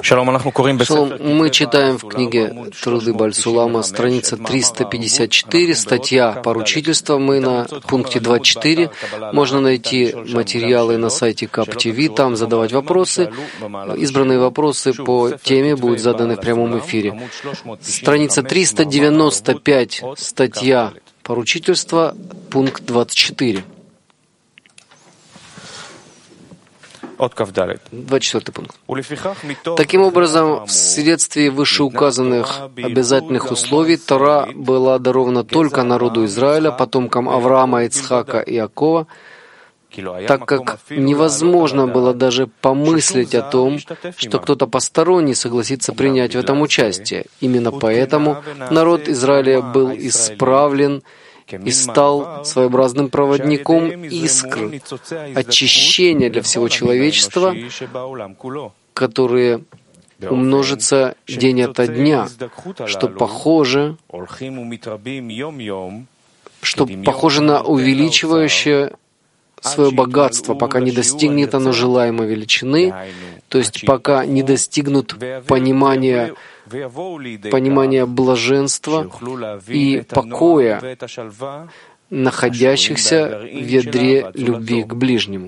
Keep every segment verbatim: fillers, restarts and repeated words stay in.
Шалом, мы читаем в книге «Труды Баль-Сулама», страница триста пятьдесят четыре, статья «Поручительство». Мы на пункте двадцать четыре. Можно найти материалы на сайте КапТВ, там задавать вопросы. Избранные вопросы по теме будут заданы в прямом эфире. Страница триста девяносто пять, статья «Поручительство», пункт двадцать четыре. двадцать четвёртый пункт. Таким образом, вследствие вышеуказанных обязательных условий Тора была дарована только народу Израиля, потомкам Авраама, Ицхака и Иакова, так как невозможно было даже помыслить о том, что кто-то посторонний согласится принять в этом участие. Именно поэтому народ Израиля был исправлен и стал своеобразным проводником искр, очищения для всего человечества, которые умножатся день ото дня, что похоже, что похоже на увеличивающее свое богатство, пока не достигнет оно желаемой величины, то есть пока не достигнут понимания понимания блаженства и покоя, находящихся в ядре любви к ближнему.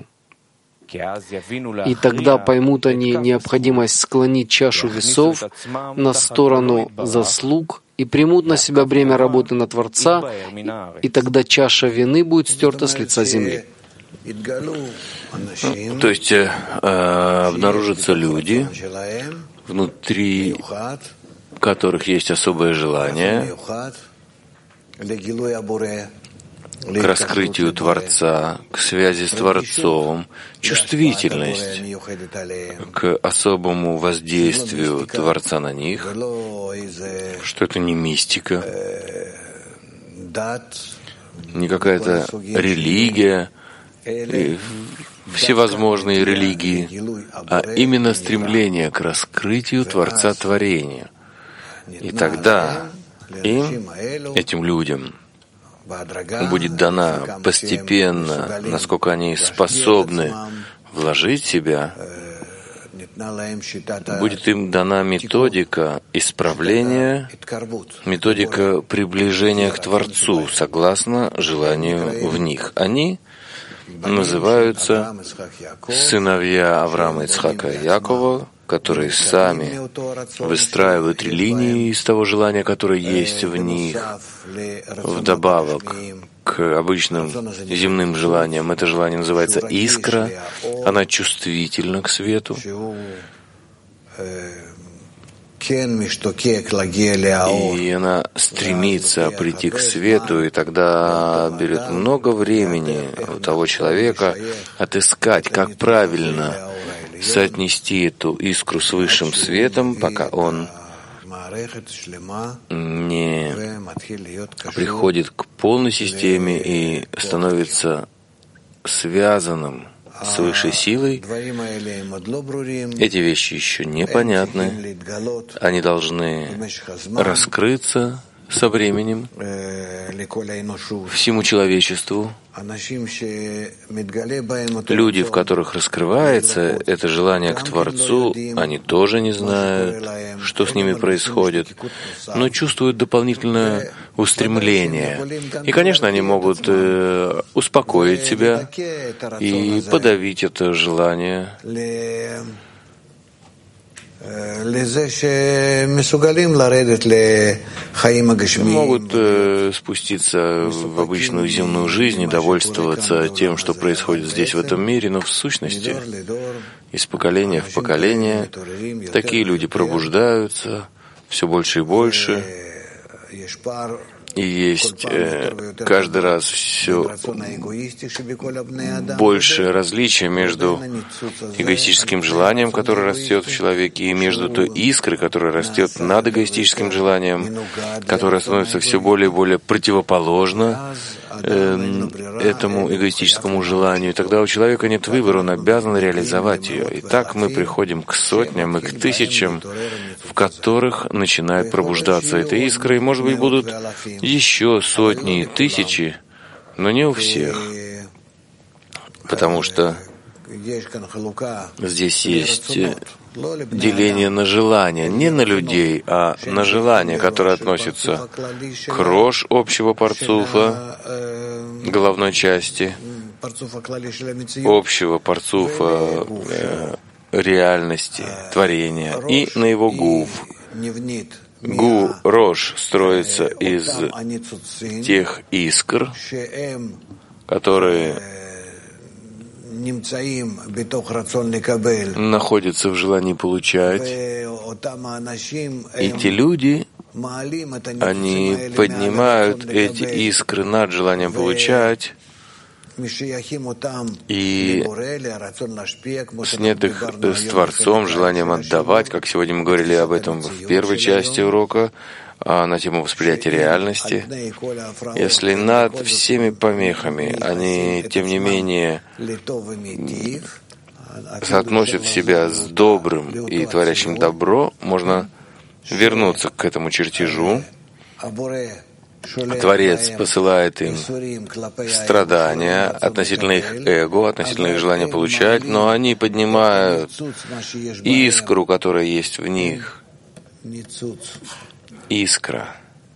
И тогда поймут они необходимость склонить чашу весов на сторону заслуг и примут на себя бремя работы на Творца, и тогда чаша вины будет стерта с лица земли. То есть э, обнаружатся люди, внутри которых есть особое желание к раскрытию Творца, к связи с Творцом, чувствительность к особому воздействию Творца на них, что это не мистика, не какая-то религия, всевозможные религии, а именно стремление к раскрытию Творца творения. И тогда им, этим людям, будет дана постепенно, насколько они способны вложить себя, будет им дана методика исправления, методика приближения к Творцу, согласно желанию в них. Они называются сыновья Авраама, Ицхака и Иакова, которые сами выстраивают линии из того желания, которое есть в них, вдобавок к обычным земным желаниям. Это желание называется искра, она чувствительна к свету, и она стремится прийти к свету, и тогда берет много времени у того человека отыскать, как правильно соотнести эту искру с высшим светом, пока он не приходит к полной системе и становится связанным с высшей силой. Эти вещи еще непонятны. Они должны раскрыться со временем всему человечеству. Люди, в которых раскрывается это желание к Творцу, они тоже не знают, что с ними происходит, но чувствуют дополнительное устремление. И, конечно, они могут э, успокоить себя и подавить это желание, могут э, спуститься в обычную земную жизнь и довольствоваться тем, что происходит здесь, в этом мире, но в сущности, из поколения в поколение, такие люди пробуждаются все больше и больше, и есть э, каждый раз все больше различия между эгоистическим желанием, которое растет в человеке, и между той искрой, которая растет над эгоистическим желанием, которая становится все более и более противоположна э, этому эгоистическому желанию. И тогда у человека нет выбора, он обязан реализовать ее. И так мы приходим к сотням и к тысячам, в которых начинает пробуждаться эта искра, и, может быть, будут еще сотни и тысячи, но не у всех, потому что здесь есть деление на желания, не на людей, а на желания, которые относятся к рош общего парцуфа, головной части, общего парцуфа э, реальности, творения, и на его гуф. Гу, рош, строится из тех искр, которые находятся в желании получать. И те люди, они поднимают эти искры над желанием получать, и снят их с Творцом, желанием отдавать, как сегодня мы говорили об этом в первой части урока, на тему восприятия реальности. Если над всеми помехами они, тем не менее, соотносят себя с добрым и творящим добро, можно вернуться к этому чертежу. Творец посылает им страдания относительно их эго, относительно их желания получать, но они поднимают искру, которая есть в них. Искра.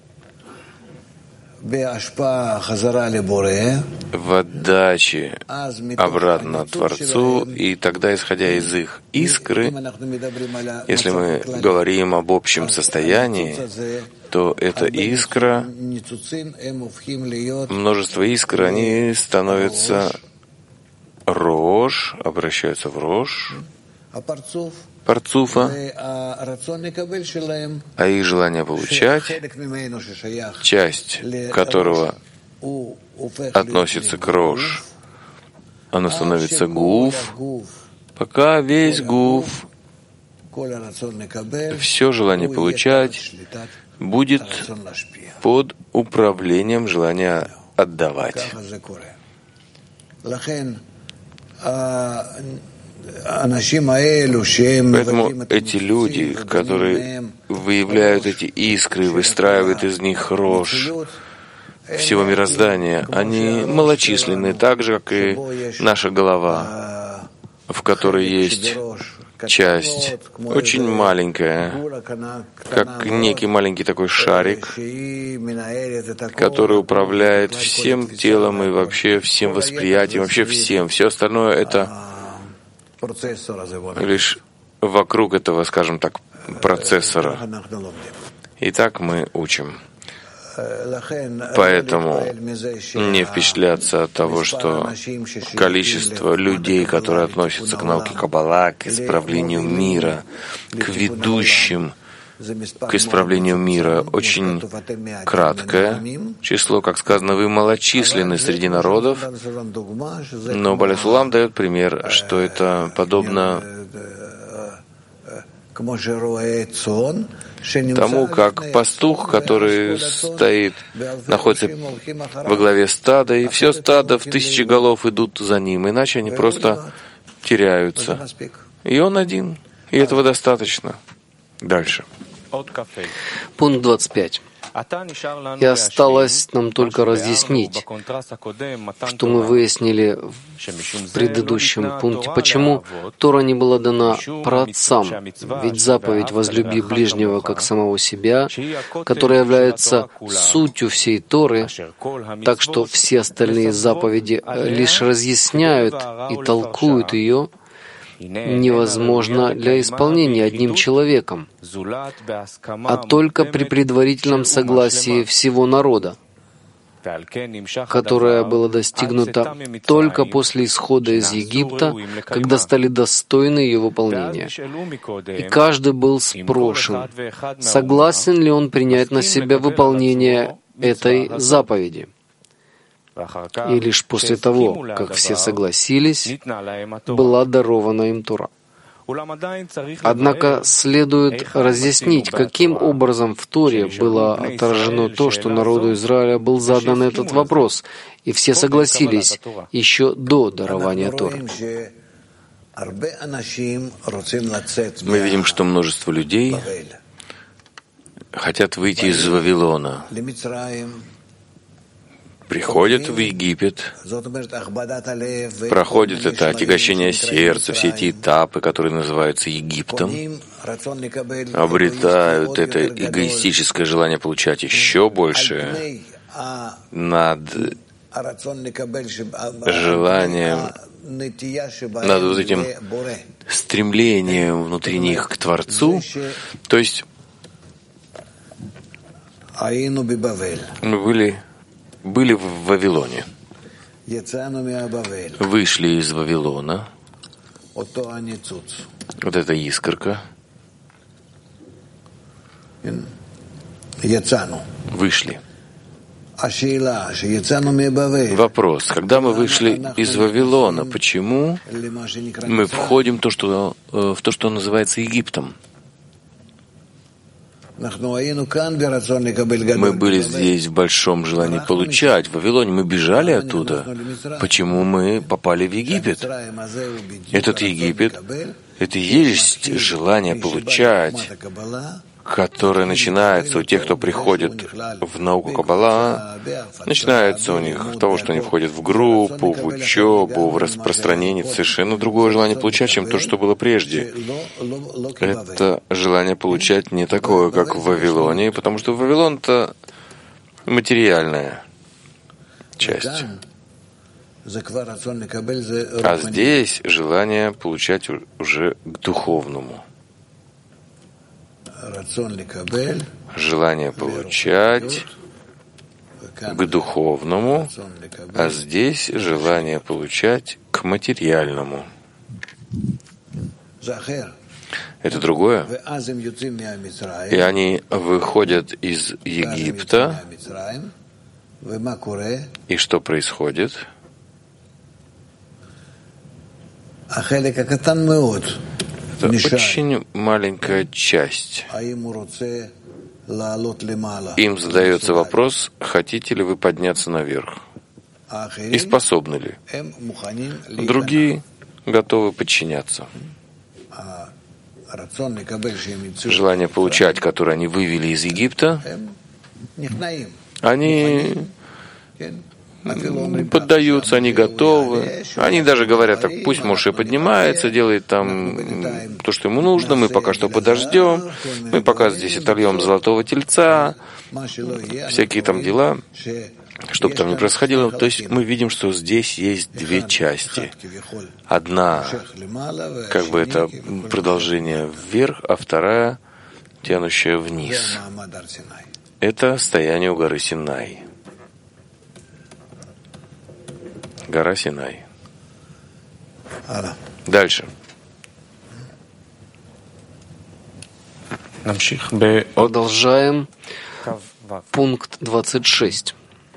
В отдаче обратно Творцу, и тогда, исходя из их искры, если мы говорим об общем состоянии, то эта искра, множество искр, они становятся рож, обращаются в рож, парцуфа, а их желание получать, часть которого относится к рож, оно становится гуф, пока весь гуф, все желание получать будет под управлением желания отдавать. Поэтому эти люди, которые выявляют эти искры, выстраивают из них рожь всего мироздания, они малочисленны, так же, как и наша голова, в которой есть часть очень маленькая, как некий маленький такой шарик, который управляет всем телом и вообще всем восприятием, вообще всем. Все остальное — это лишь вокруг этого, скажем так, процессора. И так мы учим. Поэтому не впечатляться от того, что количество людей, которые относятся к науке Каббала, к исправлению мира, к ведущим к исправлению мира, очень краткое число, как сказано, вы малочисленны среди народов, но Баля Сулам дает пример, что это подобно тому, как пастух, который стоит, находится во главе стада, и все стадо в тысячи голов идут за ним, иначе они просто теряются. И он один, и этого достаточно. Дальше. Пункт двадцать пять. И осталось нам только разъяснить, что мы выяснили в предыдущем пункте, почему Тора не была дана праотцам, ведь заповедь «возлюби ближнего как самого себя», которая является сутью всей Торы, так что все остальные заповеди лишь разъясняют и толкуют ее, невозможно для исполнения одним человеком, а только при предварительном согласии всего народа, которое было достигнуто только после исхода из Египта, когда стали достойны ее выполнения. И каждый был спрошен, согласен ли он принять на себя выполнение этой заповеди. И лишь после того, как все согласились, была дарована им Тора. Однако следует разъяснить, каким образом в Торе было отражено то, что народу Израиля был задан этот вопрос, и все согласились еще до дарования Торы. Мы видим, что множество людей хотят выйти из Вавилона, приходят в Египет, проходит это отягощение сердца, все эти этапы, которые называются Египтом, обретают это эгоистическое желание получать еще больше над желанием, над вот этим стремлением внутри них к Творцу. То есть мы были, были в Вавилоне, вышли из Вавилона, вот эта искорка, вышли. Вопрос, когда мы вышли из Вавилона, почему мы входим в то, что, в то, что называется Египтом? Мы были здесь в большом желании получать. В Вавилоне мы бежали оттуда. Почему мы попали в Египет? Этот Египет — это и есть желание получать, которое начинается у тех, кто приходит в науку Каббала, начинается у них с того, что они входят в группу, в учебу, в распространение, совершенно другое желание получать, чем то, что было прежде. Это желание получать не такое, как в Вавилоне, потому что Вавилон — это материальная часть. А здесь желание получать уже к духовному. Желание получать к духовному, а здесь желание получать к материальному. Это другое. И они выходят из Египта, и что происходит? Это очень маленькая часть. Им задается вопрос, хотите ли вы подняться наверх? И способны ли? Другие готовы подчиняться. Желание получать, которое они вывели из Египта, они поддаются, они готовы. Они даже говорят, так пусть Моше поднимается, делает там то, что ему нужно, мы пока что подождем, мы пока здесь отольем золотого тельца, всякие там дела, что бы там ни происходило. То есть мы видим, что здесь есть две части. Одна, как бы это продолжение вверх, а вторая, тянущая вниз. Это стояние у горы Синай. Гора Синай. Дальше. Продолжаем. Пункт двадцать шесть.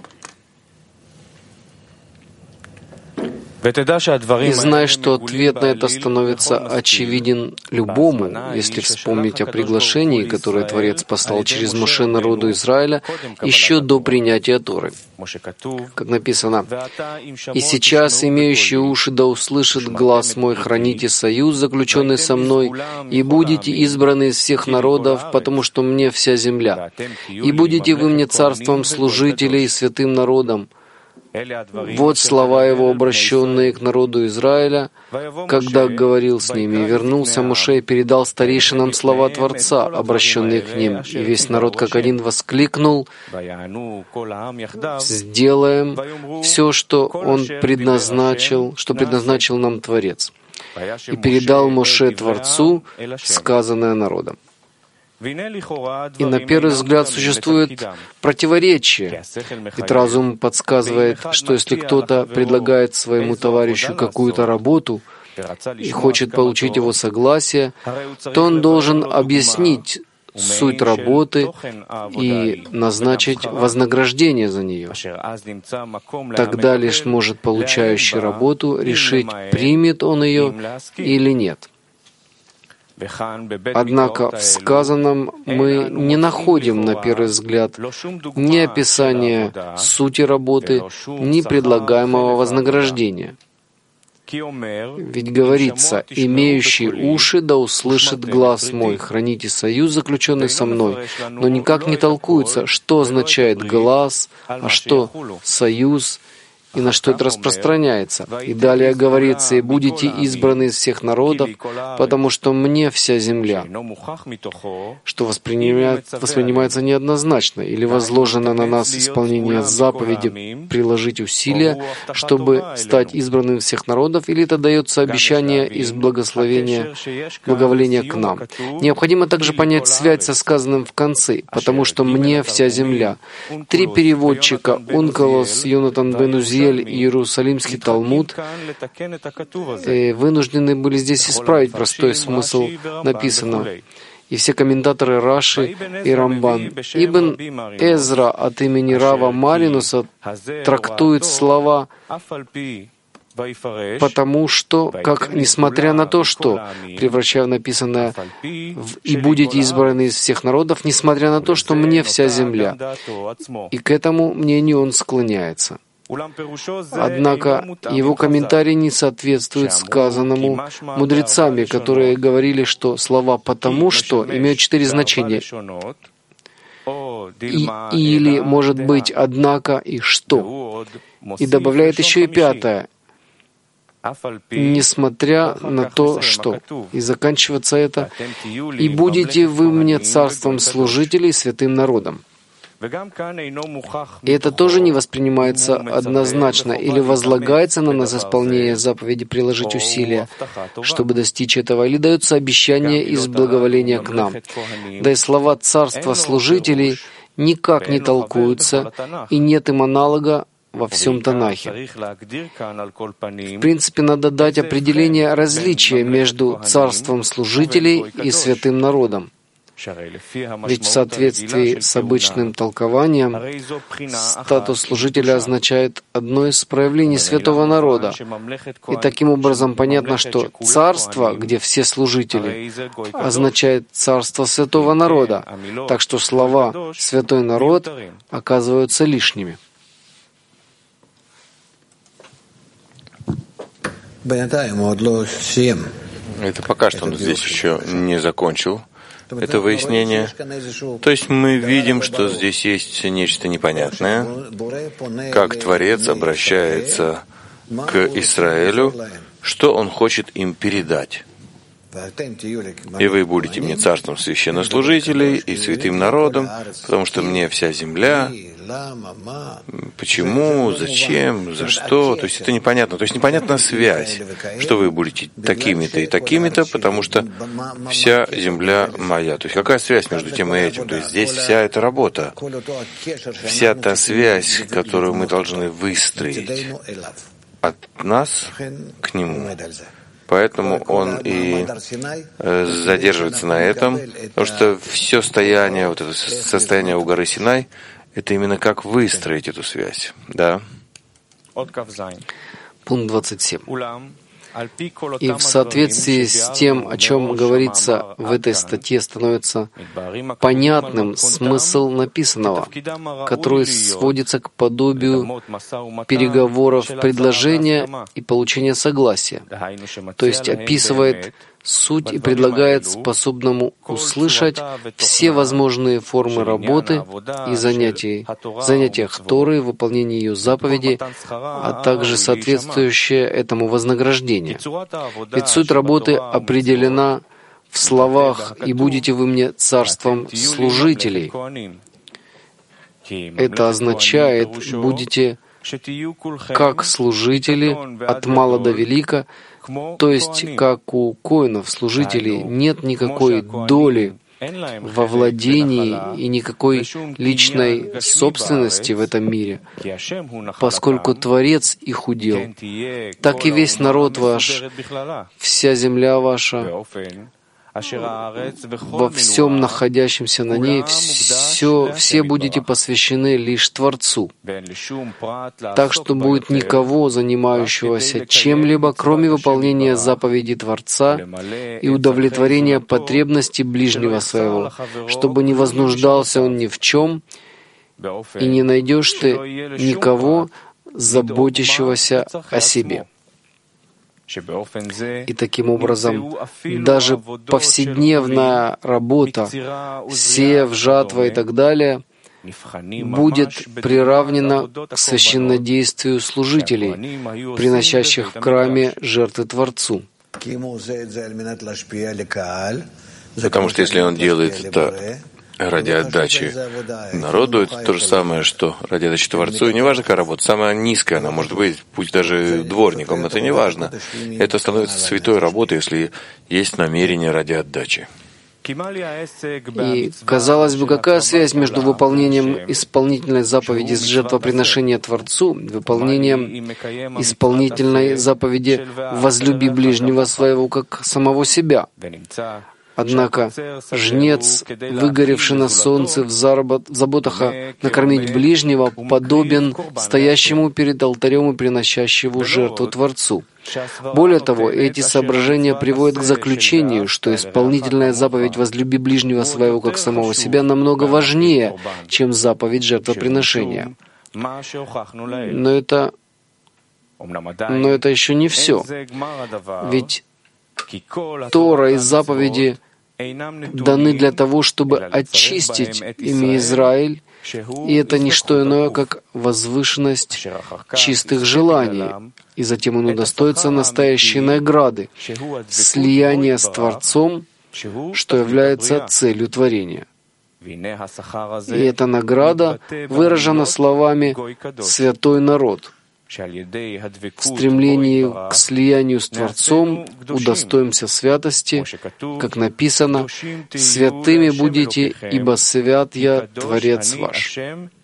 И знай, что ответ на это становится очевиден любому, если вспомнить о приглашении, которое Творец послал через Моше народу Израиля еще до принятия Торы. Как написано, «И сейчас имеющие уши да услышат глас мой, храните союз, заключенный со мной, и будете избраны из всех народов, потому что мне вся земля. И будете вы мне царством служителей и святым народом». Вот слова его, обращенные к народу Израиля, когда говорил с ними. И вернулся Моше и передал старейшинам слова Творца, обращенные к ним. И весь народ как один воскликнул: «Сделаем все, что он предназначил, что предназначил нам Творец». И передал Моше Творцу сказанное народом. И на первый взгляд существует противоречие, ведь разум подсказывает, что если кто-то предлагает своему товарищу какую-то работу и хочет получить его согласие, то он должен объяснить суть работы и назначить вознаграждение за нее. Тогда лишь может получающий работу решить, примет он ее или нет. Однако в сказанном мы не находим, на первый взгляд, ни описания сути работы, ни предлагаемого вознаграждения. Ведь говорится: «Имеющий уши да услышит глас мой, храните союз, заключенный со мной». Но никак не толкуется, что означает глас, а что союз, и на что это распространяется. И далее говорится: «И будете избраны из всех народов, потому что мне вся земля», что воспринимается, воспринимается неоднозначно, или возложено на нас исполнение заповеди приложить усилия, чтобы стать избранным из всех народов, или это дается обещание из благословения, благоволения к нам. Необходимо также понять связь со сказанным в конце, потому что мне вся земля. Три переводчика, Унколос, Йонатан бен Узиэль и Иерусалимский Талмуд, вынуждены были здесь исправить простой смысл написанного. И все комментаторы Раши и Рамбан. Ибн Эзра от имени Рава Маринуса трактует слова «потому что», как «несмотря на то, что», превращая написанное в «и будете избраны из всех народов, несмотря на то, что мне вся земля». И к этому мнению он склоняется. Однако его комментарий не соответствует сказанному мудрецами, которые говорили, что слова «потому что» имеют четыре значения. И, или, может быть, «однако» и «что». И добавляет еще и пятое: «несмотря на то, что». И заканчивается это: «и будете вы мне царством служителей, святым народом». И это тоже не воспринимается однозначно или возлагается на нас исполнение заповеди приложить усилия, чтобы достичь этого, или дается обещание из благоволения к нам. Да и слова «царство служителей» никак не толкуются, и нет им аналога во всем Танахе. В принципе, надо дать определение различия между царством служителей и святым народом. Ведь в соответствии с обычным толкованием статус служителя означает одно из проявлений святого народа. И таким образом понятно, что царство, где все служители, означает царство святого народа. Так что слова «святой народ» оказываются лишними. Это пока что он здесь еще не закончил это выяснение. То есть мы видим, что здесь есть нечто непонятное, как Творец обращается к Израилю, что Он хочет им передать. «И вы будете мне царством священнослужителей и святым народом, потому что мне вся земля». Почему, зачем, за что? То есть это непонятно. То есть непонятна связь, что вы будете такими-то и такими-то, потому что вся земля моя. То есть какая связь между тем и этим? То есть здесь вся эта работа, вся та связь, которую мы должны выстроить от нас к Нему. Поэтому он и задерживается на этом, потому что все стояние, вот это состояние у горы Синай, это именно как выстроить эту связь. Да? Пункт двадцать семь. И в соответствии с тем, о чем говорится в этой статье, становится понятным смысл написанного, который сводится к подобию переговоров, предложения и получения согласия, то есть описывает суть и предлагает способному услышать все возможные формы работы и занятий, занятиях Торы, выполнение ее заповедей, а также соответствующее этому вознаграждение. Ведь суть работы определена в словах «И будете вы мне царством служителей». Это означает «будете как служители от мала до велика», то есть, как у коинов, служителей, нет никакой доли во владении и никакой личной собственности в этом мире, поскольку Творец их удел. Так и весь народ ваш, вся земля ваша, во всем находящемся на ней, все, все будете посвящены лишь Творцу. Так что будет никого, занимающегося чем-либо, кроме выполнения заповедей Творца и удовлетворения потребностей ближнего своего, чтобы не вознуждался он ни в чем, и не найдешь ты никого, заботящегося о себе. И таким образом даже повседневная работа, сев, жатва и так далее, будет приравнена к священнодействию служителей, приносящих в храме жертвы Творцу. Потому что если он делает это ради отдачи народу, это то же самое, что ради отдачи Творцу. И не важно, какая работа, самая низкая она может быть, пусть даже дворником, это не важно. Это становится святой работой, если есть намерение ради отдачи. И, казалось бы, какая связь между выполнением исполнительной заповеди с жертвоприношения Творцу, выполнением исполнительной заповеди «возлюби ближнего своего, как самого себя»? Однако жнец, выгоревший на солнце в заботах накормить ближнего, подобен стоящему перед алтарем и приносящему жертву Творцу. Более того, эти соображения приводят к заключению, что исполнительная заповедь «возлюби ближнего своего, как самого себя» намного важнее, чем заповедь жертвоприношения. Но это, но это еще не все. Ведь Тора и заповеди даны для того, чтобы очистить имя Израиль, и это не что иное, как возвышенность чистых желаний, и затем он удостоится настоящей награды, слияния с Творцом, что является целью творения. И эта награда выражена словами «святой народ». В стремлении к слиянию с Творцом удостоимся святости, как написано, «Святыми будете, ибо свят я, Творец ваш».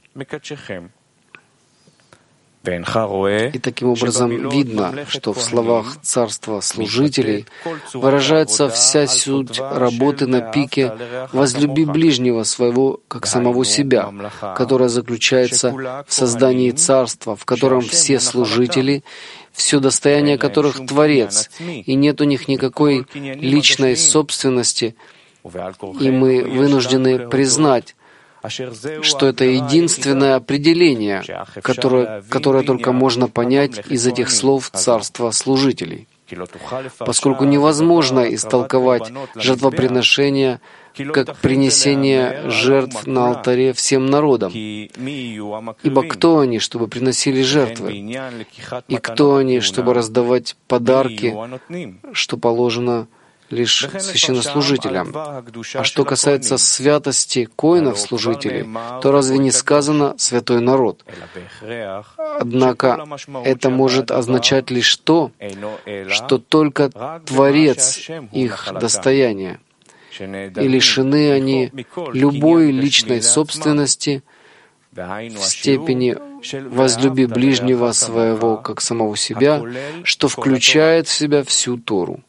И таким образом видно, что в словах царства служителей выражается вся суть работы на пике «возлюби ближнего своего, как самого себя», которая заключается в создании царства, в котором все служители, все достояние которых Творец, и нет у них никакой личной собственности, и мы вынуждены признать, что это единственное определение, которое, которое только можно понять из этих слов царства служителей. Поскольку невозможно истолковать жертвоприношение как принесение жертв на алтаре всем народам. Ибо кто они, чтобы приносили жертвы? И кто они, чтобы раздавать подарки, что положено лишь священнослужителям. А что касается святости коинов-служителей, то разве не сказано «святой народ»? Однако это может означать лишь то, что только Творец их достояние, и лишены они любой личной собственности в степени «возлюби ближнего своего, как самого себя», что включает в себя всю Тору.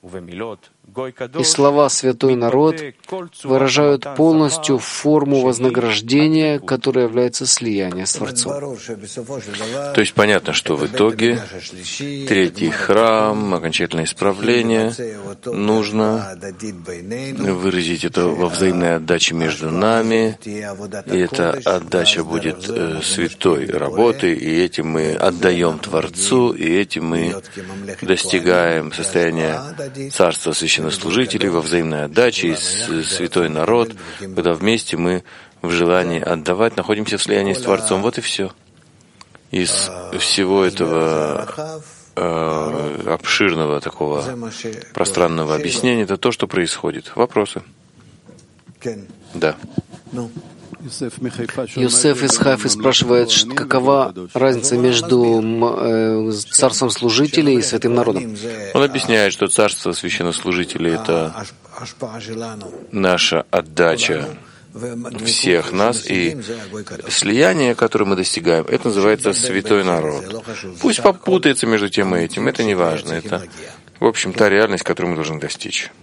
И слова «святой народ» выражают полностью форму вознаграждения, которая является слиянием с Творцом. То есть понятно, что в итоге третий храм, окончательное исправление, нужно выразить это во взаимной отдаче между нами, и эта отдача будет э, святой работой, и этим мы отдаем Творцу, и этим мы достигаем состояния царства священного служителей во взаимной отдаче и святой народ, когда вместе мы в желании отдавать находимся в слиянии с Творцом. Вот и все. Из всего этого э, обширного такого пространного объяснения это то, что происходит. Вопросы? Да. Йосеф из Хайфы спрашивает, какова разница между э, царством служителей и святым народом. Он объясняет, что царство священнослужителей — это наша отдача всех нас, и слияние, которое мы достигаем, это называется святой народ. Пусть попутается между тем и этим, это не важно. Это, в общем, та реальность, которую мы должны достичь.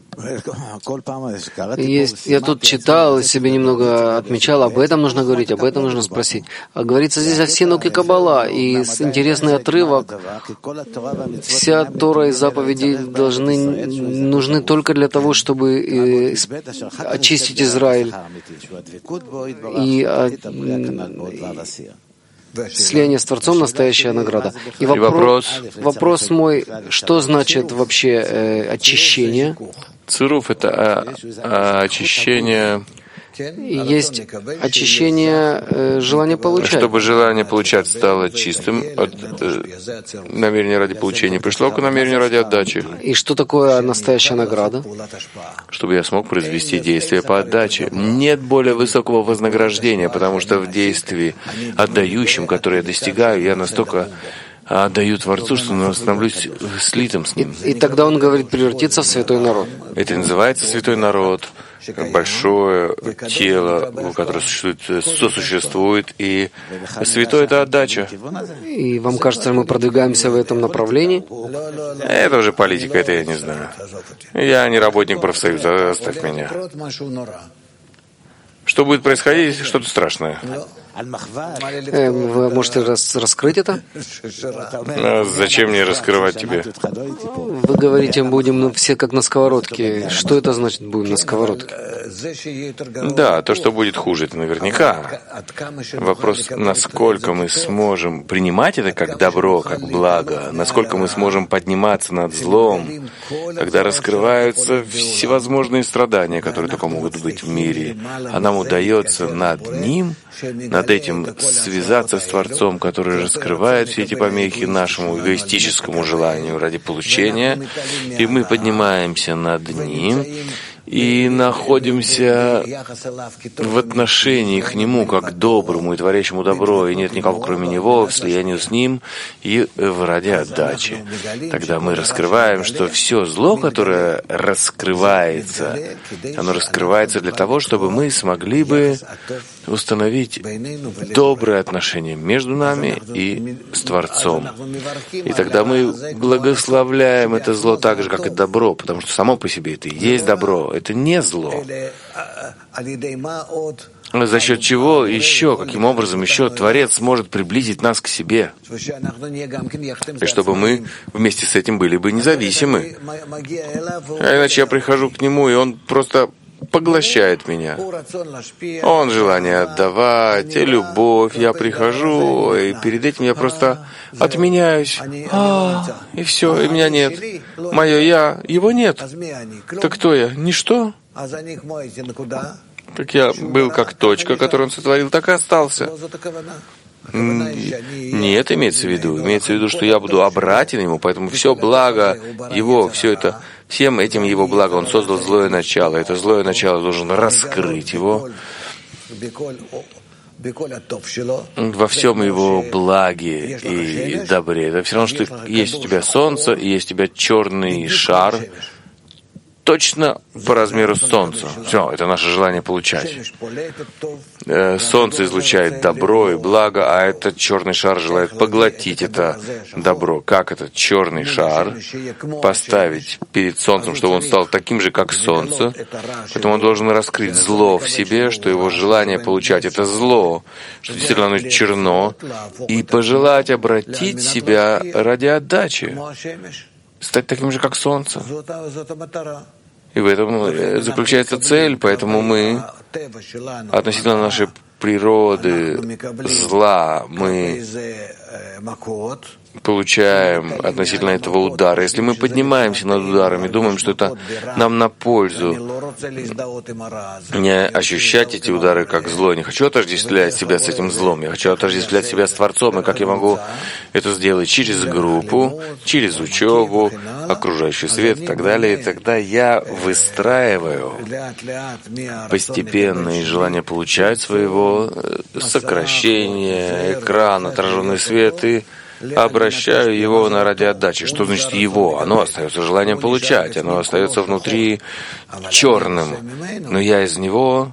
Есть, я тут читал, себе немного отмечал, об этом нужно говорить, об этом нужно спросить. А говорится здесь о Синук и Каббала, и интересный отрывок. Вся Тора и заповеди должны, нужны только для того, чтобы э, очистить Израиль. И, Слияние с Творцом — настоящая награда. И вопрос, вопрос мой, что значит вообще э, очищение? Цируф — это а, а, очищение... Есть очищение э, желания получать. Чтобы желание получать стало чистым, от э, намерения ради получения пришло к намерению ради отдачи. И что такое настоящая награда? Чтобы я смог произвести действие по отдаче. Нет более высокого вознаграждения, потому что в действии отдающем, которое я достигаю, я настолько отдаю Творцу, что становлюсь слитым с Ним. И, и тогда он говорит превратиться в святой народ. Это и называется святой народ. Большое тело, которое существует, сосуществует, и святой — это отдача. И вам кажется, мы продвигаемся в этом направлении? Это уже политика, это я не знаю. Я не работник профсоюза, оставь меня. Что будет происходить? Что-то страшное. Э, вы можете рас, раскрыть это? А зачем мне раскрывать тебе? Вы говорите, будем ну, все как на сковородке. Что это значит, будем на сковородке? Да, то, что будет хуже, это наверняка. Вопрос, насколько мы сможем принимать это как добро, как благо, насколько мы сможем подниматься над злом, когда раскрываются всевозможные страдания, которые только могут быть в мире, а нам удается над ним, над этим связаться с Творцом, который раскрывает все эти помехи нашему эгоистическому желанию ради получения, и мы поднимаемся над ним и находимся в отношении к Нему как доброму и творящему добро, и нет никого кроме Него, в слиянии с Ним и в ради отдачи. Тогда мы раскрываем, что все зло, которое раскрывается, оно раскрывается для того, чтобы мы смогли бы установить добрые отношения между нами и с Творцом. И тогда мы благословляем это зло так же, как и добро, потому что само по себе это и есть добро, это не зло. За счет чего еще, каким образом еще Творец сможет приблизить нас к себе, и чтобы мы вместе с этим были бы независимы. А иначе я прихожу к Нему, и Он просто поглощает меня. Он желание отдавать, и любовь. Я прихожу, и перед этим я просто отменяюсь. А, и все, и меня нет. Мое «я», его нет. Так кто я? Ничто. Так я был как точка, которую он сотворил, так и остался. Нет, имеется в виду. Имеется в виду, что я буду обратен ему, поэтому все благо его, все это, всем этим его благо. Он создал злое начало. Это злое начало должен раскрыть его во всем его благе и добре. Это все равно, что есть у тебя солнце и есть у тебя черный шар, точно по размеру Солнца. Все, это наше желание получать. Солнце излучает добро и благо, а этот черный шар желает поглотить это добро. Как этот черный шар поставить перед Солнцем, чтобы он стал таким же, как Солнце? Поэтому он должен раскрыть зло в себе, что его желание получать — это зло, что действительно оно черно, и пожелать обратить себя ради отдачи, стать таким же, как Солнце. И в этом заключается цель, поэтому мы относительно нашей природы зла, мы получаем относительно этого удара. Если мы поднимаемся над ударами, думаем, что это нам на пользу, не ощущать эти удары как зло. Я не хочу отождествлять себя с этим злом, я хочу отождествлять себя с Творцом. И как я могу это сделать? Через группу, через учебу, окружающий свет и так далее. И тогда я выстраиваю постепенное желание получать своего сокращения, экран, отраженный свет, и обращаю его на ради отдачи. Что значит его? Оно остается желанием получать, оно остается внутри черным, но я из него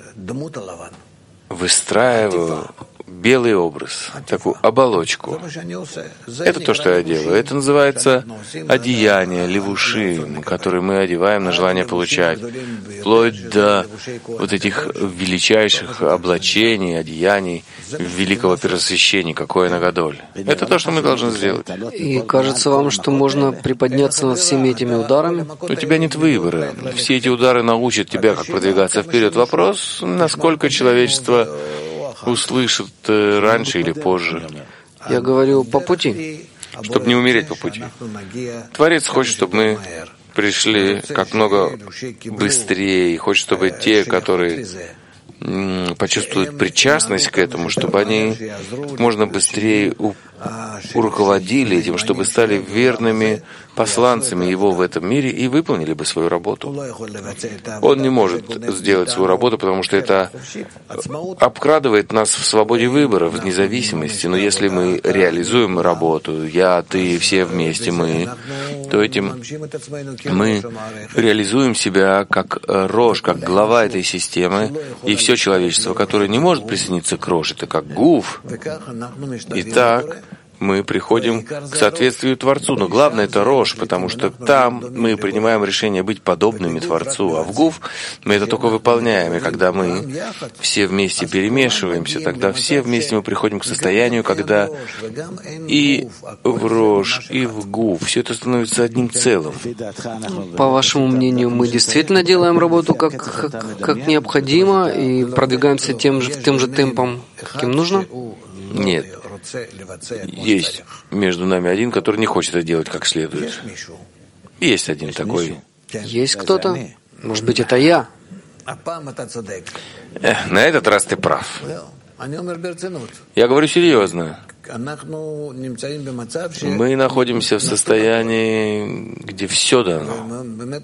выстраиваю белый образ, такую оболочку. Это то, что я делаю. Это называется одеяние, левушим, которые мы одеваем на желание получать, вплоть до вот этих величайших облачений, одеяний великого первосвященника Коэна Гадоль. Это то, что мы должны сделать. И кажется вам, что можно приподняться над всеми этими ударами? У тебя нет выбора. Все эти удары научат тебя, как продвигаться вперед. Вопрос, насколько человечество услышат раньше или позже. Я говорю по пути. Чтобы не умереть по пути. Творец хочет, чтобы мы пришли как много быстрее, и хочет, чтобы те, которые почувствуют причастность к этому, чтобы они можно быстрее руководили этим, чтобы стали верными посланцами Его в этом мире и выполнили бы свою работу. Он не может сделать свою работу, потому что это обкрадывает нас в свободе выбора, в независимости. Но если мы реализуем работу, я, ты, все вместе мы, то этим мы реализуем себя как рож, как глава этой системы, и все человечество, которое не может присоединиться к рож, это как гуф. И так мы приходим к соответствию Творцу. Но главное — это рож, потому что там мы принимаем решение быть подобными Творцу, а в гуф мы это только выполняем. И когда мы все вместе перемешиваемся, тогда все вместе мы приходим к состоянию, когда и в рож, и в гуф все это становится одним целым. По вашему мнению, мы действительно делаем работу как, как, как необходимо и продвигаемся тем же, тем же темпом, каким нужно? Нет. Есть между нами один, который не хочет это делать как следует. Есть один такой. Есть кто-то? Может быть, это я? Эх, на этот раз ты прав. Я говорю серьезно. Мы находимся в состоянии, где все дано.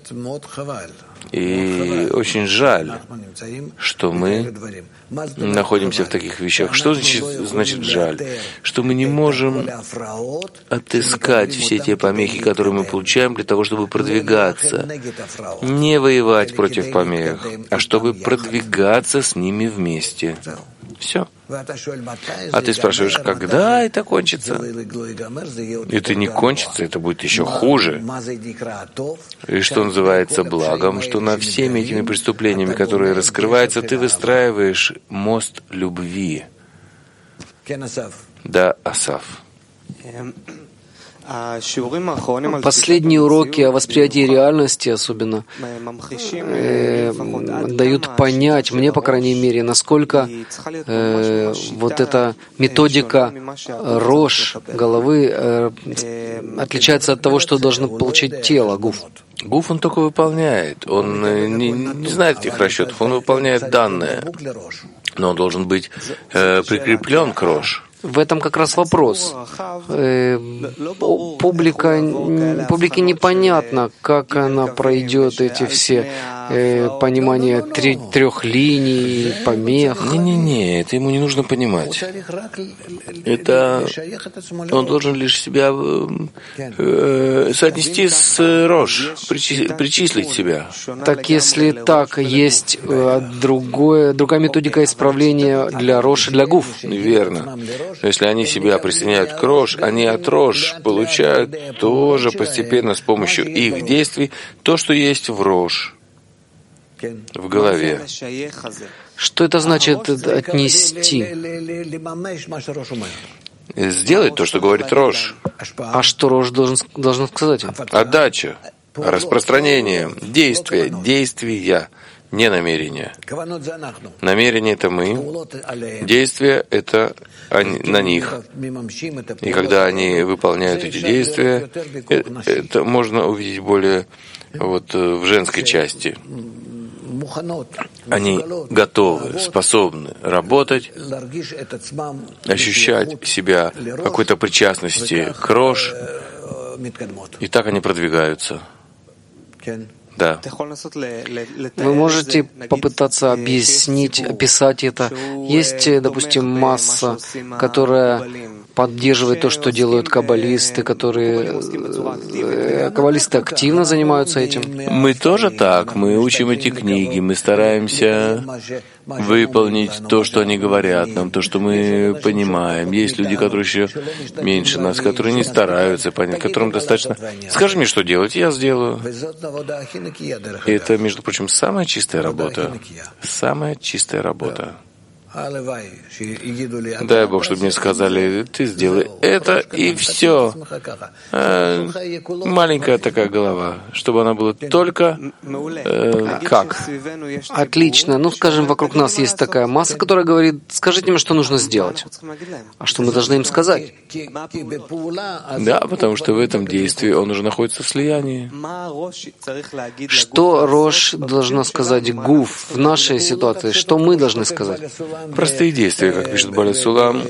И очень жаль, что мы находимся в таких вещах. Что значит, значит жаль? Что мы не можем отыскать все те помехи, которые мы получаем для того, чтобы продвигаться. Не воевать против помех, а чтобы продвигаться с ними вместе. Все. А ты спрашиваешь, когда это кончится? Это не кончится, это будет еще хуже. И что называется благом, что над всеми этими преступлениями, которые раскрываются, ты выстраиваешь мост любви. Да, Асав. Последние уроки о восприятии реальности особенно э, дают понять, мне, по крайней мере, насколько э, вот эта методика рож головы э, отличается от того, что должно получить тело, гуф. Гуф он только выполняет, он не, не знает этих расчетов, он выполняет данные, но он должен быть э, прикреплен к рож. В этом как раз вопрос. Э, публика, публике непонятно, как она пройдет эти все э, понимания три, трех линий, помех. Не-не-не, это ему не нужно понимать. Это он должен лишь себя э, соотнести с рож, причислить, причислить себя. Так если так, есть э, другое, другая методика исправления для рож и для гуф. Верно. Но если они себя присоединяют к рож, они от рож получают тоже постепенно с помощью их действий то, что есть в рож, в голове. Что это значит отнести? Сделать то, что говорит рож. А что рож должен, должен сказать? Отдача, распространение, действие, действия. Не намерение. Намерение — это мы, действие — это они, на них. И когда они выполняют эти действия, это можно увидеть более вот в женской части. Они готовы, способны работать, ощущать себя какой-то причастности к рож, и так они продвигаются. Да. Вы можете попытаться объяснить, описать это. Есть, допустим, масса, которая поддерживает то, что делают каббалисты, которые каббалисты активно занимаются этим. Мы тоже так. Мы учим эти книги, мы стараемся выполнить то, что они говорят нам, то, что мы понимаем. Есть люди, которые еще меньше нас, которые не стараются понять, которым достаточно. Скажи мне, что делать, я сделаю. И это, между прочим, самая чистая работа. Самая чистая работа. Дай Бог, чтобы мне сказали, ты сделай это, и все. Э, маленькая такая голова, чтобы она была только э, как. Отлично. Ну, скажем, вокруг нас есть такая масса, которая говорит, скажите мне, что нужно сделать. А что мы должны им сказать? Да, потому что в этом действии он уже находится в слиянии. Что Рош должна сказать Гуф в нашей ситуации? Что мы должны сказать? Простые действия, как пишет Бааль Сулам,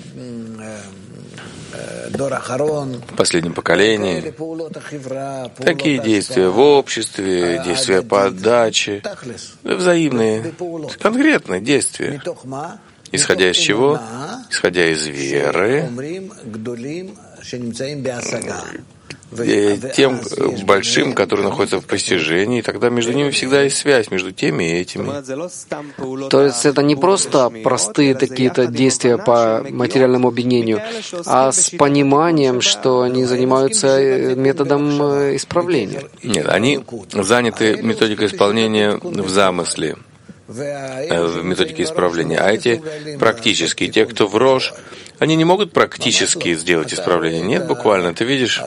в последнем поколении. Такие действия в обществе, действия по отдаче, взаимные, конкретные действия. Исходя из чего? Исходя из веры, тем большим, который находится в постижении, тогда между ними всегда есть связь, между теми и этими. То есть это не просто простые какие-то действия по материальному объединению, а с пониманием, что они занимаются методом исправления. Нет, они заняты методикой исполнения в замысле, в методике исправления, а эти практические, те, кто в Рош, они не могут практически сделать исправление. Нет, буквально, ты видишь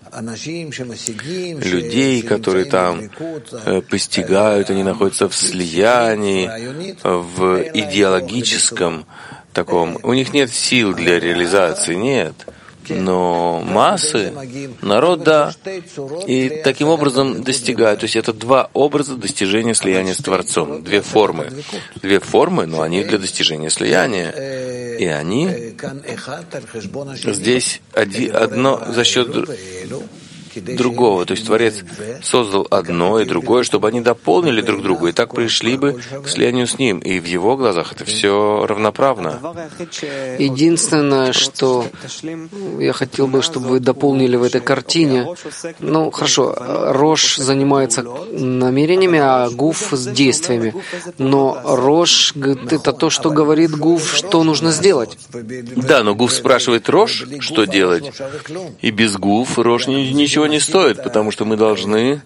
людей, которые там постигают, они находятся в слиянии, в идеологическом таком. У них нет сил для реализации, нет. Но массы, народ, да, и таким образом достигают. То есть это два образа достижения слияния с Творцом, две формы. Две формы, но они для достижения слияния. И они здесь одно за счет другого. То есть Творец создал одно и другое, чтобы они дополнили друг друга, и так пришли бы к слиянию с Ним. И в Его глазах это все равноправно. Единственное, что я хотел бы, чтобы вы дополнили в этой картине, ну, хорошо, Рош занимается намерениями, а Гуф с действиями. Но Рош — это то, что говорит Гуф, что нужно сделать. Да, но Гуф спрашивает Рош, что делать. И без Гуф Рош ничего не стоит, потому что мы должны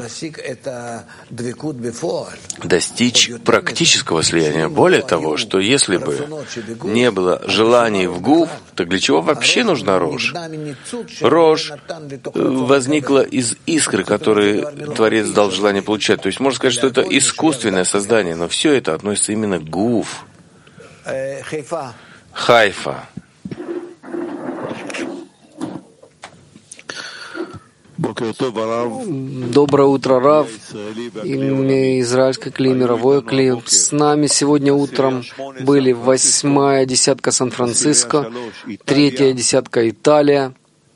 достичь практического слияния. Более того, что если бы не было желаний в Гуф, то для чего вообще нужна Рош? Рош возникла из искры, которые Творец дал желание получать. То есть можно сказать, что это искусственное создание, но все это относится именно к Гуф. Хайфа. Доброе утро, Рав. Имя израильской клей, мировое клей. С нами сегодня утром были восьмая десятка Сан-Франциско, третья десятка Италия,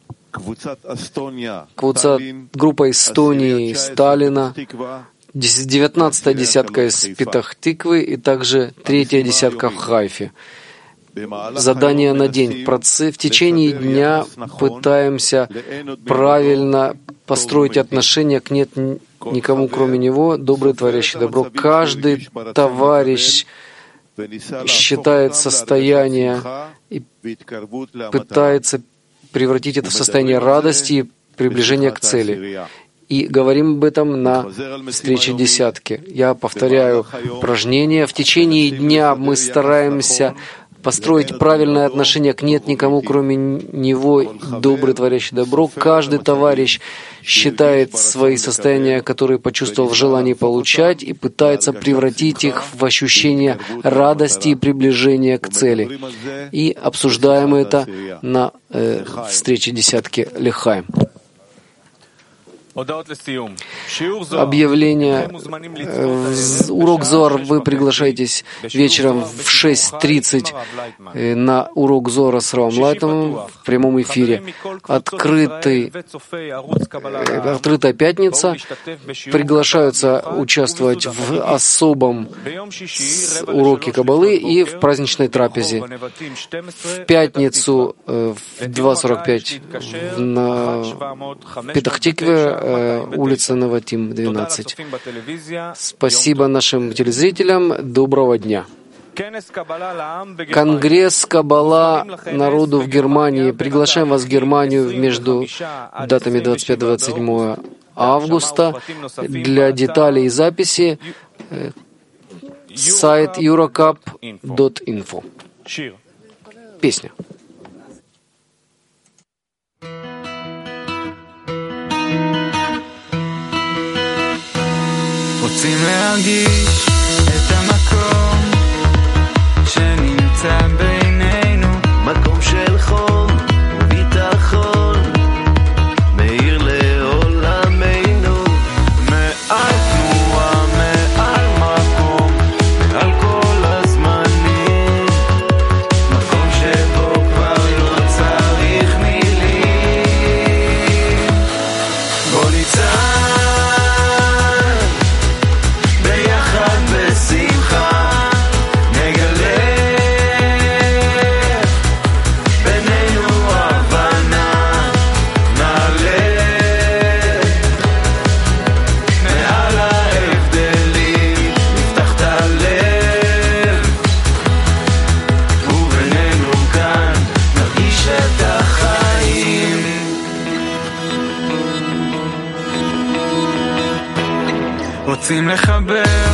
группа Эстонии, Сталина, девятнадцатая десятка из Петах-Тиквы и также третья десятка в Хайфе. Задание на день. В течение дня пытаемся правильно построить отношения к нет никому, кроме него, добрый творящий добро. Каждый товарищ считает состояние и пытается превратить это в состояние радости и приближения к цели. И говорим об этом на встрече десятки. Я повторяю упражнение. В течение дня мы стараемся построить правильное отношение к нет никому, кроме него, добрый творящий добро. Каждый товарищ считает свои состояния, которые почувствовал в желании получать, и пытается превратить их в ощущение радости и приближения к цели. И обсуждаем это на э, встрече десятки Лехаим. Объявление. Урок Зоар. Вы приглашаетесь вечером в шесть тридцать на урок Зоара с Равом Лайтом в прямом эфире. Открытый, открытая пятница. Приглашаются участвовать в особом уроке Каббалы и в праздничной трапезе. В пятницу в два сорок пять на Петах-Тикве, улица Наватим, двенадцать. Спасибо нашим телезрителям. Доброго дня. Конгресс Каббала народу в Германии. Приглашаем вас в Германию между датами двадцать пятого и двадцать седьмого августа. Для деталей и записи сайт юракап точка инфо. Песня. רוצים להרגיש את המקום שנמצא בינינו, מקום של חום וביטחון מאיר לעולמנו, מעל תנועה, מעל מקום, מעל כל הזמנים, מקום שבו כבר לא צריך מילים. בוא ניצח רוצים לחבר